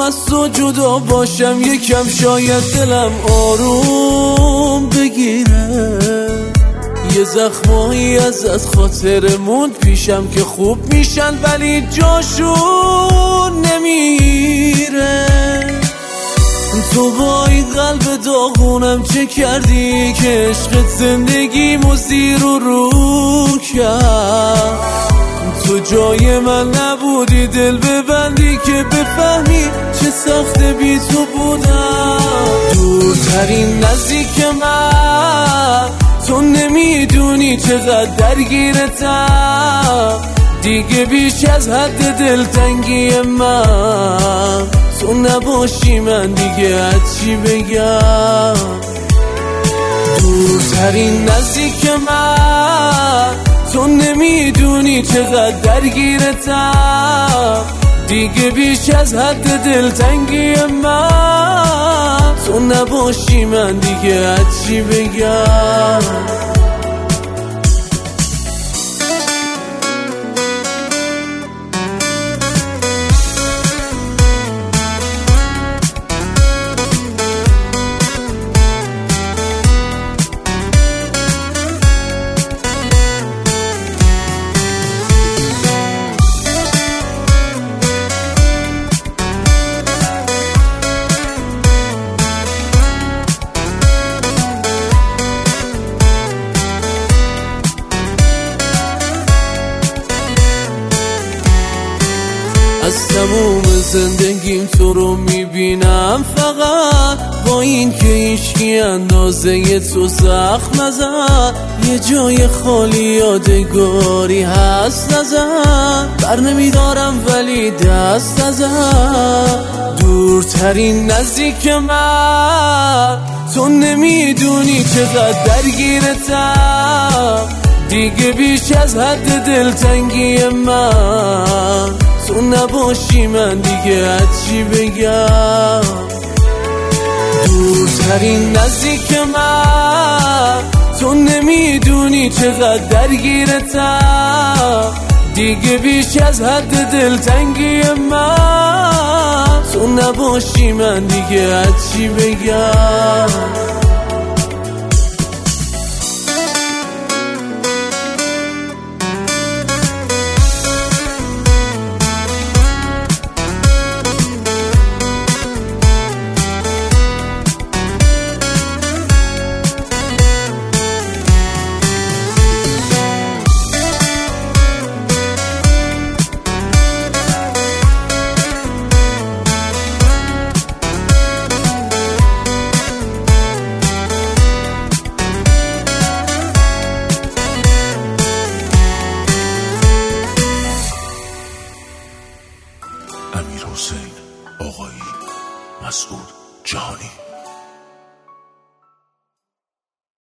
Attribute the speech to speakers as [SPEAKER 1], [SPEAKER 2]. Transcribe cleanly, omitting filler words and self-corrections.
[SPEAKER 1] از تو جدا باشم یکم شاید دلم آروم بگیره. یه زخمایی ازت خاطرمون پیشم که خوب میشن ولی جاشون نمیره. تو با این قلب داغونم چه کردی که عشقت زندگیمو زیر و رو کرد. تو جای من نبودی دل ببندی که بفهمی چه سخت بی تو بودم. دورترین نزدیک من تو نمیدونی چقدر درگیرتم. دیگه بیش از حد دلتنگی من تو نباشی من دیگه از چی بگم. دورترین نزدیک من تو نمیدونی چقدر درگیرتم. دیگه بیش از حد دلتنگی من تو نباشی من دیگه از چی بگم. از تموم زندگیم تو رو میبینم فقط، با این که هیچکی اندازه تو زخم نزد. یه جای خالی یادگاری هست نزد، بر نمیدارم ولی دست نزد. دورترین نزدیک من تو نمیدونی چقدر درگیرتم. دیگه بیش از حد دلتنگی من تو نباشی من دیگه از چی بگم. دورترین نزدیک من تو نمیدونی چقدر درگیرتم. دیگه بیش از حد دلتنگی من تو نباشی من دیگه از چی بگم.
[SPEAKER 2] امیرحسین آقایی، مسعود جهانی.